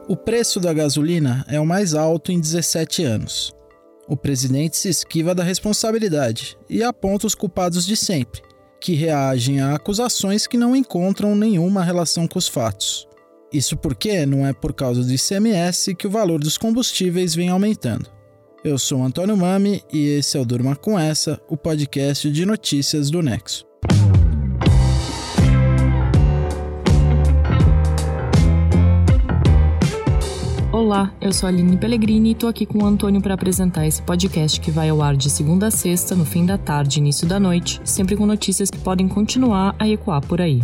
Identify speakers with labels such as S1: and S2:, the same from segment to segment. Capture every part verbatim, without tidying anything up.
S1: O preço da gasolina é o mais alto em dezessete anos. O presidente se esquiva da responsabilidade e aponta os culpados de sempre, que reagem a acusações que não encontram nenhuma relação com os fatos. Isso porque não é por causa do I C M S que o valor dos combustíveis vem aumentando. Eu sou Antônio Mami e esse é o Durma Com Essa, o podcast de notícias do Nexo.
S2: Olá, eu sou a Aline Pellegrini e estou aqui com o Antônio para apresentar esse podcast que vai ao ar de segunda a sexta, no fim da tarde e início da noite, sempre com notícias que podem continuar a ecoar por aí.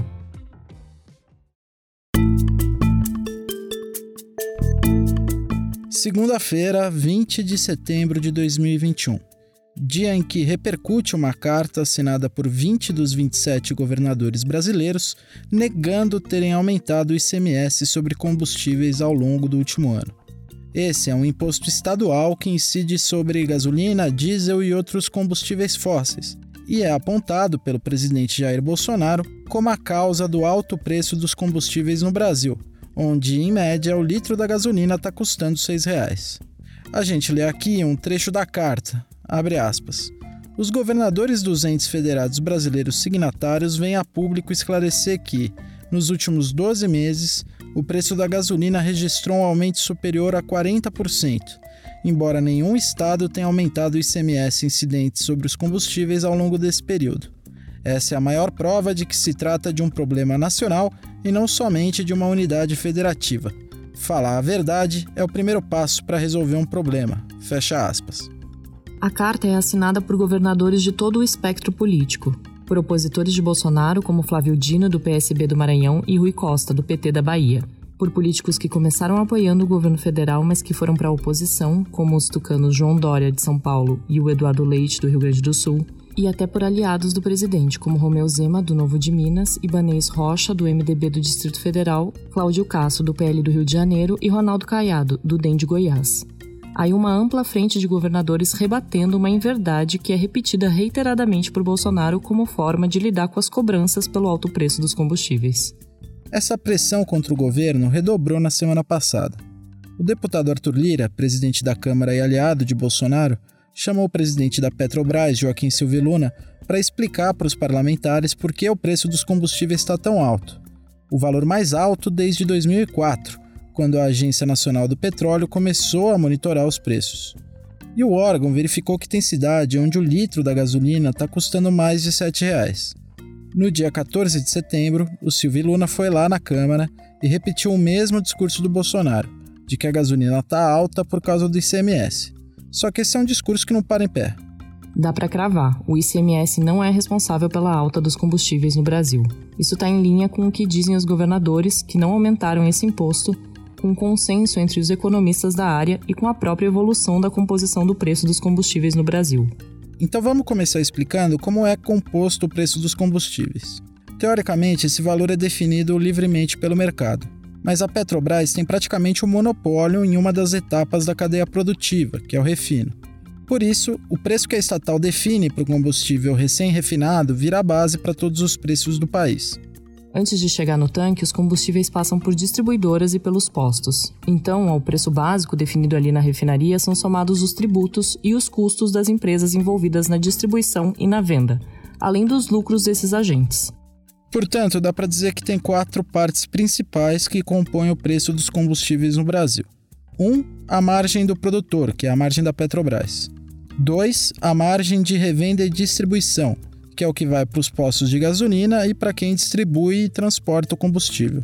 S1: Segunda-feira, vinte de setembro de dois mil e vinte e um, dia em que repercute uma carta assinada por vinte dos vinte e sete governadores brasileiros negando terem aumentado o I C M S sobre combustíveis ao longo do último ano. Esse é um imposto estadual que incide sobre gasolina, diesel e outros combustíveis fósseis, e é apontado pelo presidente Jair Bolsonaro como a causa do alto preço dos combustíveis no Brasil, onde, em média, o litro da gasolina está custando seis reais. A gente lê aqui um trecho da carta. Abre aspas. Os governadores dos entes federados brasileiros signatários vêm a público esclarecer que, nos últimos doze meses, o preço da gasolina registrou um aumento superior a quarenta por cento, embora nenhum estado tenha aumentado o I C M S incidente sobre os combustíveis ao longo desse período. Essa é a maior prova de que se trata de um problema nacional e não somente de uma unidade federativa. Falar a verdade é o primeiro passo para resolver um problema. Fecha aspas.
S2: A carta é assinada por governadores de todo o espectro político, por opositores de Bolsonaro como Flávio Dino, do P S B do Maranhão, e Rui Costa, do P T da Bahia, por políticos que começaram apoiando o governo federal, mas que foram para a oposição, como os tucanos João Dória, de São Paulo, e o Eduardo Leite, do Rio Grande do Sul, e até por aliados do presidente, como Romeu Zema, do Novo de Minas, Ibanez Rocha, do M D B do Distrito Federal, Cláudio Castro, do P L do Rio de Janeiro, e Ronaldo Caiado, do D E M de Goiás. Aí uma ampla frente de governadores rebatendo uma inverdade que é repetida reiteradamente por Bolsonaro como forma de lidar com as cobranças pelo alto preço dos combustíveis.
S1: Essa pressão contra o governo redobrou na semana passada. O deputado Arthur Lira, presidente da Câmara e aliado de Bolsonaro, chamou o presidente da Petrobras, Joaquim Silvio Luna, para explicar para os parlamentares por que o preço dos combustíveis está tão alto. O valor mais alto desde dois mil e quatro, quando a Agência Nacional do Petróleo começou a monitorar os preços. E o órgão verificou que tem cidade onde o litro da gasolina está custando mais de sete reais. No dia quatorze de setembro, o Silvio Luna foi lá na Câmara e repetiu o mesmo discurso do Bolsonaro, de que a gasolina está alta por causa do I C M S. Só que esse é um discurso que não para em pé.
S2: Dá para cravar, o I C M S não é responsável pela alta dos combustíveis no Brasil. Isso está em linha com o que dizem os governadores, que não aumentaram esse imposto, com consenso entre os economistas da área e com a própria evolução da composição do preço dos combustíveis no Brasil.
S1: Então vamos começar explicando como é composto o preço dos combustíveis. Teoricamente, esse valor é definido livremente pelo mercado, mas a Petrobras tem praticamente um monopólio em uma das etapas da cadeia produtiva, que é o refino. Por isso, o preço que a estatal define para o combustível recém-refinado vira a base para todos os preços do país.
S2: Antes de chegar no tanque, os combustíveis passam por distribuidoras e pelos postos. Então, ao preço básico definido ali na refinaria são somados os tributos e os custos das empresas envolvidas na distribuição e na venda, além dos lucros desses agentes.
S1: Portanto, dá para dizer que tem quatro partes principais que compõem o preço dos combustíveis no Brasil. um. A margem do produtor, que é a margem da Petrobras. dois. A margem de revenda e distribuição, que é o que vai para os postos de gasolina e para quem distribui e transporta o combustível.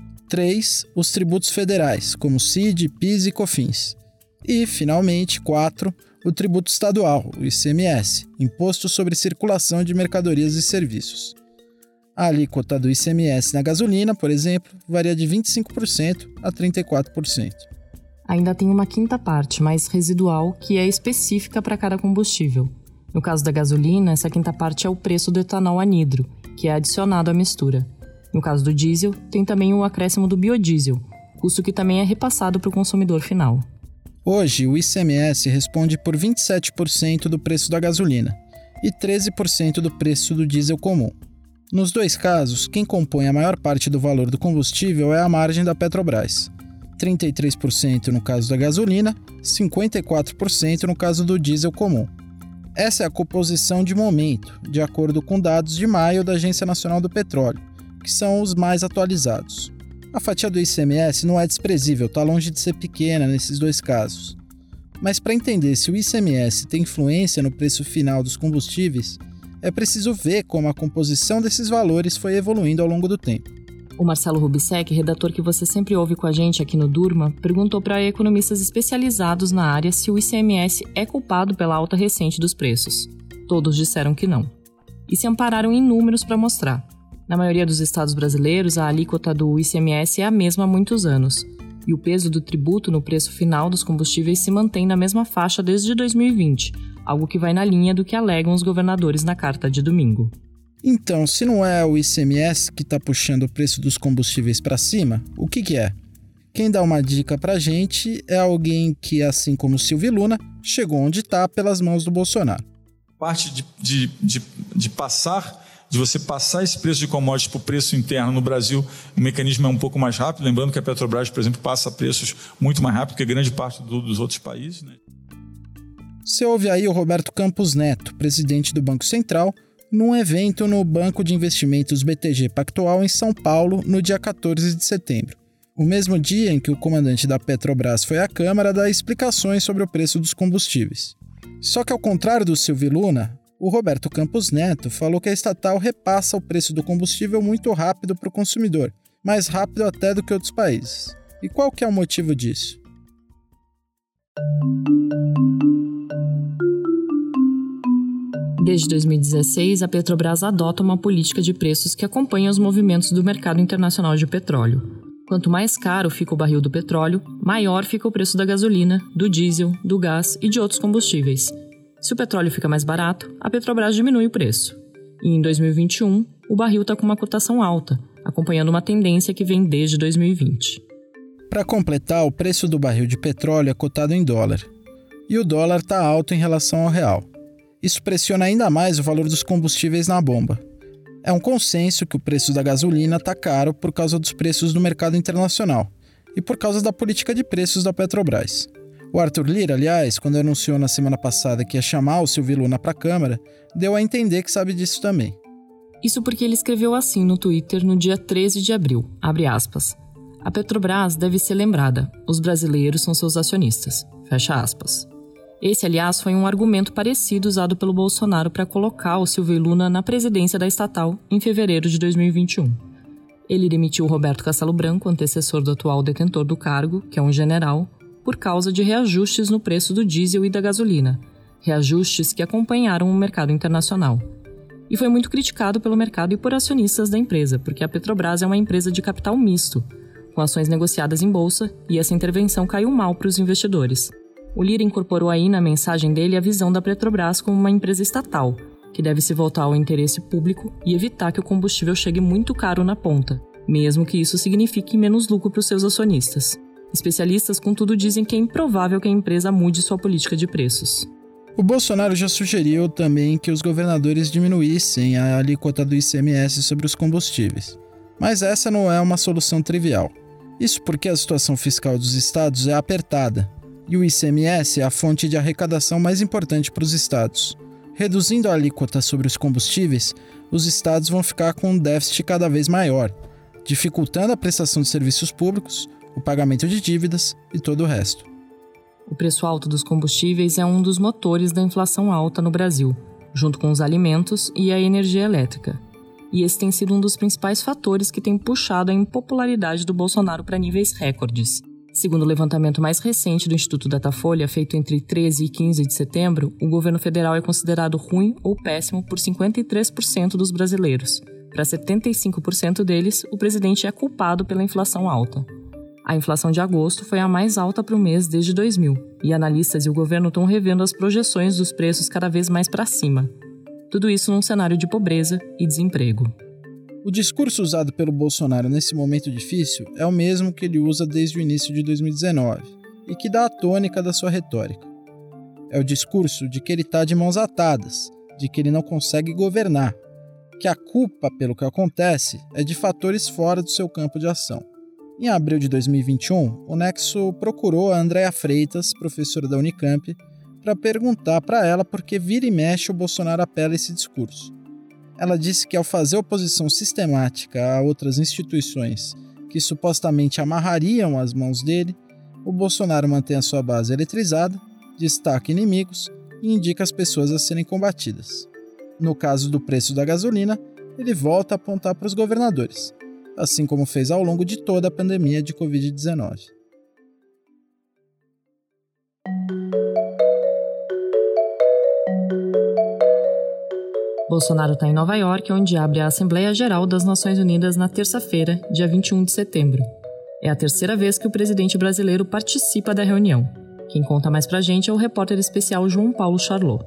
S1: três. Os tributos federais, como C I D, PIS e COFINS. E, finalmente, quatro. O tributo estadual, o I C M S, Imposto sobre Circulação de Mercadorias e Serviços. A alíquota do I C M S na gasolina, por exemplo, varia de vinte e cinco por cento a trinta e quatro por cento.
S2: Ainda tem uma quinta parte, mais residual, que é específica para cada combustível. No caso da gasolina, essa quinta parte é o preço do etanol anidro, que é adicionado à mistura. No caso do diesel, tem também o acréscimo do biodiesel, custo que também é repassado para o consumidor final.
S1: Hoje, o I C M S responde por vinte e sete por cento do preço da gasolina e treze por cento do preço do diesel comum. Nos dois casos, quem compõe a maior parte do valor do combustível é a margem da Petrobras. trinta e três por cento no caso da gasolina, cinquenta e quatro por cento no caso do diesel comum. Essa é a composição de momento, de acordo com dados de maio da Agência Nacional do Petróleo, que são os mais atualizados. A fatia do I C M S não é desprezível, está longe de ser pequena nesses dois casos. Mas para entender se o I C M S tem influência no preço final dos combustíveis, é preciso ver como a composição desses valores foi evoluindo ao longo do tempo.
S2: O Marcelo Rubissec, redator que você sempre ouve com a gente aqui no Durma, perguntou para economistas especializados na área se o I C M S é culpado pela alta recente dos preços. Todos disseram que não. E se ampararam em números para mostrar. Na maioria dos estados brasileiros, a alíquota do I C M S é a mesma há muitos anos, e o peso do tributo no preço final dos combustíveis se mantém na mesma faixa desde dois mil e vinte, algo que vai na linha do que alegam os governadores na carta de domingo.
S1: Então, se não é o I C M S que está puxando o preço dos combustíveis para cima, o que, que é? Quem dá uma dica para a gente é alguém que, assim como Silvio Luna, chegou onde está pelas mãos do Bolsonaro.
S3: Parte de, de, de, de passar... de você passar esse preço de commodities para o preço interno no Brasil, o mecanismo é um pouco mais rápido, lembrando que a Petrobras, por exemplo, passa preços muito mais rápido que a grande parte do, dos outros países. Né?
S1: Você ouve aí o Roberto Campos Neto, presidente do Banco Central, num evento no Banco de Investimentos B T G Pactual em São Paulo, no dia quatorze de setembro. O mesmo dia em que o comandante da Petrobras foi à Câmara dar explicações sobre o preço dos combustíveis. Só que ao contrário do Silvio Luna, o Roberto Campos Neto falou que a estatal repassa o preço do combustível muito rápido para o consumidor, mais rápido até do que outros países. E qual que é o motivo disso?
S2: Desde dois mil e dezesseis, a Petrobras adota uma política de preços que acompanha os movimentos do mercado internacional de petróleo. Quanto mais caro fica o barril do petróleo, maior fica o preço da gasolina, do diesel, do gás e de outros combustíveis. Se o petróleo fica mais barato, a Petrobras diminui o preço. E em dois mil e vinte e um, o barril está com uma cotação alta, acompanhando uma tendência que vem desde dois mil e vinte.
S1: Para completar, o preço do barril de petróleo é cotado em dólar. E o dólar está alto em relação ao real. Isso pressiona ainda mais o valor dos combustíveis na bomba. É um consenso que o preço da gasolina está caro por causa dos preços no mercado internacional e por causa da política de preços da Petrobras. O Arthur Lira, aliás, quando anunciou na semana passada que ia chamar o Silvio Luna para a Câmara, deu a entender que sabe disso também.
S2: Isso porque ele escreveu assim no Twitter no dia treze de abril, abre aspas, a Petrobras deve ser lembrada, os brasileiros são seus acionistas, fecha aspas. Esse, aliás, foi um argumento parecido usado pelo Bolsonaro para colocar o Silvio Luna na presidência da estatal em fevereiro de dois mil e vinte e um. Ele demitiu Roberto Castelo Branco, antecessor do atual detentor do cargo, que é um general, por causa de reajustes no preço do diesel e da gasolina, reajustes que acompanharam o mercado internacional. E foi muito criticado pelo mercado e por acionistas da empresa, porque a Petrobras é uma empresa de capital misto, com ações negociadas em bolsa, e essa intervenção caiu mal para os investidores. O Lira incorporou aí na mensagem dele a visão da Petrobras como uma empresa estatal, que deve se voltar ao interesse público e evitar que o combustível chegue muito caro na ponta, mesmo que isso signifique menos lucro para os seus acionistas. Especialistas, contudo, dizem que é improvável que a empresa mude sua política de preços.
S1: O Bolsonaro já sugeriu também que os governadores diminuíssem a alíquota do I C M S sobre os combustíveis. Mas essa não é uma solução trivial. Isso porque a situação fiscal dos estados é apertada, e o I C M S é a fonte de arrecadação mais importante para os estados. Reduzindo a alíquota sobre os combustíveis, os estados vão ficar com um déficit cada vez maior, dificultando a prestação de serviços públicos, o pagamento de dívidas e todo o resto.
S2: O preço alto dos combustíveis é um dos motores da inflação alta no Brasil, junto com os alimentos e a energia elétrica. E esse tem sido um dos principais fatores que tem puxado a impopularidade do Bolsonaro para níveis recordes. Segundo o levantamento mais recente do Instituto Datafolha, feito entre treze e quinze de setembro, o governo federal é considerado ruim ou péssimo por cinquenta e três por cento dos brasileiros. Para setenta e cinco por cento deles, o presidente é culpado pela inflação alta. A inflação de agosto foi a mais alta para o mês desde dois mil, e analistas e o governo estão revendo as projeções dos preços cada vez mais para cima. Tudo isso num cenário de pobreza e desemprego.
S1: O discurso usado pelo Bolsonaro nesse momento difícil é o mesmo que ele usa desde o início de dois mil e dezenove e que dá a tônica da sua retórica. É o discurso de que ele está de mãos atadas, de que ele não consegue governar, que a culpa pelo que acontece é de fatores fora do seu campo de ação. Em abril de dois mil e vinte e um, o Nexo procurou a Andréa Freitas, professora da Unicamp, para perguntar para ela por que vira e mexe o Bolsonaro apela esse discurso. Ela disse que ao fazer oposição sistemática a outras instituições que supostamente amarrariam as mãos dele, o Bolsonaro mantém a sua base eletrizada, destaca inimigos e indica as pessoas a serem combatidas. No caso do preço da gasolina, ele volta a apontar para os governadores, assim como fez ao longo de toda a pandemia de covid dezenove.
S2: Bolsonaro está em Nova York, onde abre a Assembleia Geral das Nações Unidas na terça-feira, dia vinte e um de setembro. É a terceira vez que o presidente brasileiro participa da reunião. Quem conta mais pra gente é o repórter especial João Paulo Charlot.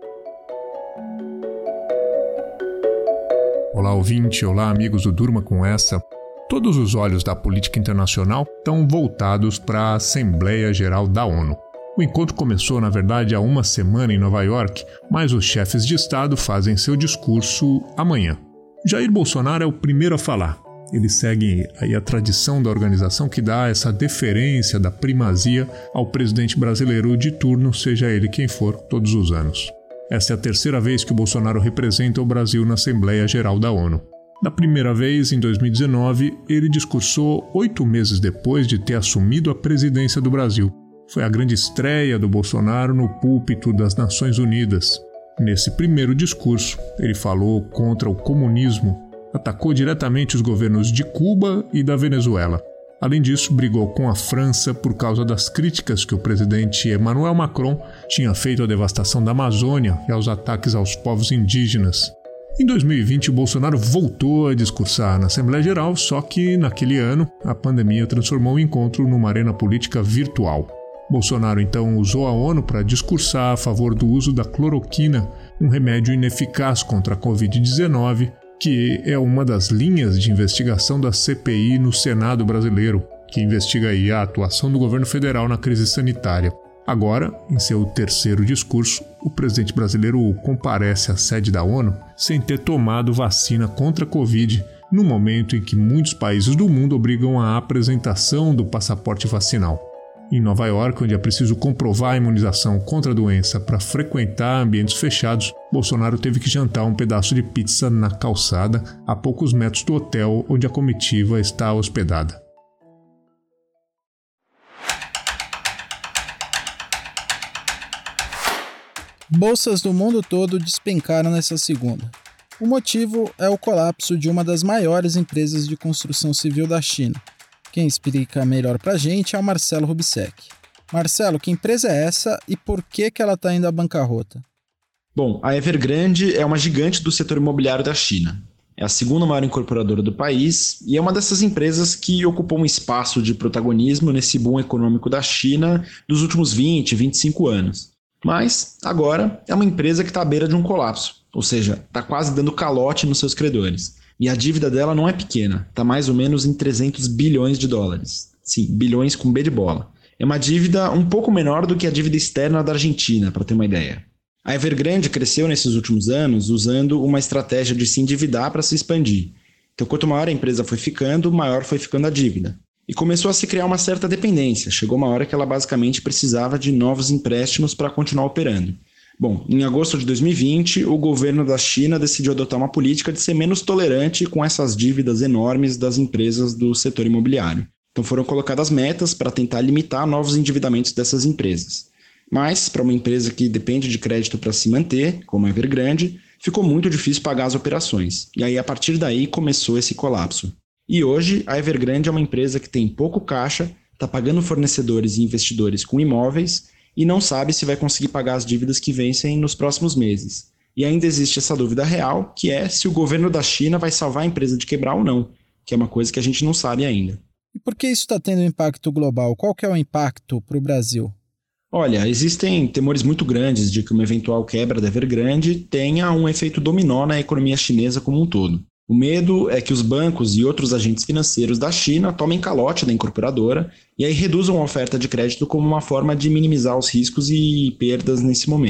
S4: Olá, ouvinte. Olá, amigos do Durma Com Essa. Todos os olhos da política internacional estão voltados para a Assembleia Geral da ONU. O encontro começou, na verdade, há uma semana em Nova York, mas os chefes de Estado fazem seu discurso amanhã. Jair Bolsonaro é o primeiro a falar. Ele segue aí a tradição da organização que dá essa deferência da primazia ao presidente brasileiro de turno, seja ele quem for, todos os anos. Essa é a terceira vez que o Bolsonaro representa o Brasil na Assembleia Geral da ONU. Da primeira vez, em dois mil e dezenove, ele discursou oito meses depois de ter assumido a presidência do Brasil. Foi a grande estreia do Bolsonaro no púlpito das Nações Unidas. Nesse primeiro discurso, ele falou contra o comunismo, atacou diretamente os governos de Cuba e da Venezuela. Além disso, brigou com a França por causa das críticas que o presidente Emmanuel Macron tinha feito à devastação da Amazônia e aos ataques aos povos indígenas. Em dois mil e vinte, Bolsonaro voltou a discursar na Assembleia Geral, só que, naquele ano, a pandemia transformou o encontro numa arena política virtual. Bolsonaro, então, usou a ONU para discursar a favor do uso da cloroquina, um remédio ineficaz contra a covid dezenove, que é uma das linhas de investigação da C P I no Senado brasileiro, que investiga aí a atuação do governo federal na crise sanitária. Agora, em seu terceiro discurso, o presidente brasileiro comparece à sede da ONU sem ter tomado vacina contra a Covid, no momento em que muitos países do mundo obrigam a apresentação do passaporte vacinal. Em Nova York, onde é preciso comprovar a imunização contra a doença para frequentar ambientes fechados, Bolsonaro teve que jantar um pedaço de pizza na calçada, a poucos metros do hotel onde a comitiva está hospedada.
S1: Bolsas do mundo todo despencaram nessa segunda. O motivo é o colapso de uma das maiores empresas de construção civil da China. Quem explica melhor pra gente é o Marcelo Rubissec. Marcelo, que empresa é essa e por que, que ela está indo à bancarrota?
S5: Bom, a Evergrande é uma gigante do setor imobiliário da China. É a segunda maior incorporadora do país e é uma dessas empresas que ocupou um espaço de protagonismo nesse boom econômico da China dos últimos vinte, vinte e cinco anos. Mas, agora, é uma empresa que está à beira de um colapso, ou seja, está quase dando calote nos seus credores. E a dívida dela não é pequena, está mais ou menos em trezentos bilhões de dólares. Sim, bilhões com B de bola. É uma dívida um pouco menor do que a dívida externa da Argentina, para ter uma ideia. A Evergrande cresceu nesses últimos anos usando uma estratégia de se endividar para se expandir. Então, quanto maior a empresa foi ficando, maior foi ficando a dívida. E começou a se criar uma certa dependência. Chegou uma hora que ela basicamente precisava de novos empréstimos para continuar operando. Bom, em agosto de dois mil e vinte, o governo da China decidiu adotar uma política de ser menos tolerante com essas dívidas enormes das empresas do setor imobiliário. Então foram colocadas metas para tentar limitar novos endividamentos dessas empresas. Mas, para uma empresa que depende de crédito para se manter, como a Evergrande, ficou muito difícil pagar as operações. E aí, a partir daí, começou esse colapso. E hoje, a Evergrande é uma empresa que tem pouco caixa, está pagando fornecedores e investidores com imóveis e não sabe se vai conseguir pagar as dívidas que vencem nos próximos meses. E ainda existe essa dúvida real, que é se o governo da China vai salvar a empresa de quebrar ou não, que é uma coisa que a gente não sabe ainda.
S1: E por que isso está tendo um impacto global? Qual que é o impacto para o Brasil?
S5: Olha, existem temores muito grandes de que uma eventual quebra da Evergrande tenha um efeito dominó na economia chinesa como um todo. O medo é que os bancos e outros agentes financeiros da China tomem calote da incorporadora e aí reduzam a oferta de crédito como uma forma de minimizar os riscos e perdas nesse momento.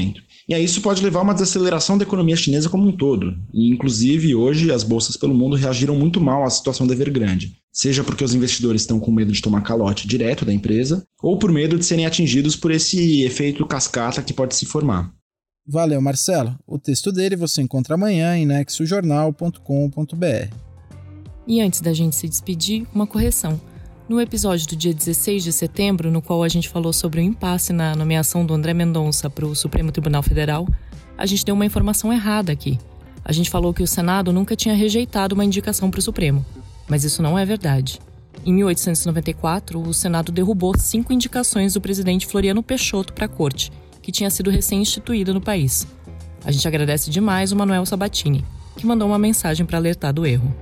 S5: E aí isso pode levar a uma desaceleração da economia chinesa como um todo. E, inclusive, hoje as bolsas pelo mundo reagiram muito mal à situação da Evergrande, seja porque os investidores estão com medo de tomar calote direto da empresa, ou por medo de serem atingidos por esse efeito cascata que pode se formar.
S1: Valeu, Marcelo. O texto dele você encontra amanhã em nexo jornal ponto com ponto b r.
S2: E antes da gente se despedir, uma correção. No episódio do dia dezesseis de setembro, no qual a gente falou sobre o impasse na nomeação do André Mendonça para o Supremo Tribunal Federal, a gente deu uma informação errada aqui. A gente falou que o Senado nunca tinha rejeitado uma indicação para o Supremo, mas isso não é verdade. Em mil oitocentos e noventa e quatro, o Senado derrubou cinco indicações do presidente Floriano Peixoto para a corte, que tinha sido recém-instituída no país. A gente agradece demais o Manuel Sabatini, que mandou uma mensagem para alertar do erro.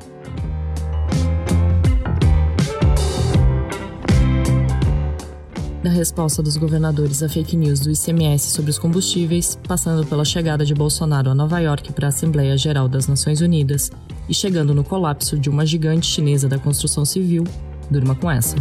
S2: Da resposta dos governadores à fake news do I C M S sobre os combustíveis, passando pela chegada de Bolsonaro a Nova York para a Assembleia Geral das Nações Unidas e chegando no colapso de uma gigante chinesa da construção civil, durma com essa.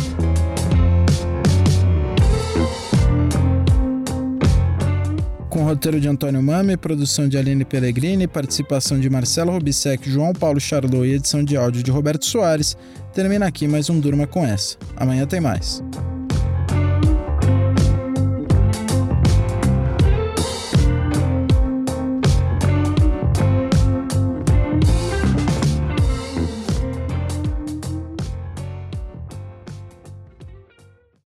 S1: Com roteiro de Antônio Mami, produção de Aline Pellegrini, participação de Marcelo Rubissec, João Paulo Charlot e edição de áudio de Roberto Soares, termina aqui mais um Durma com essa. Amanhã tem mais.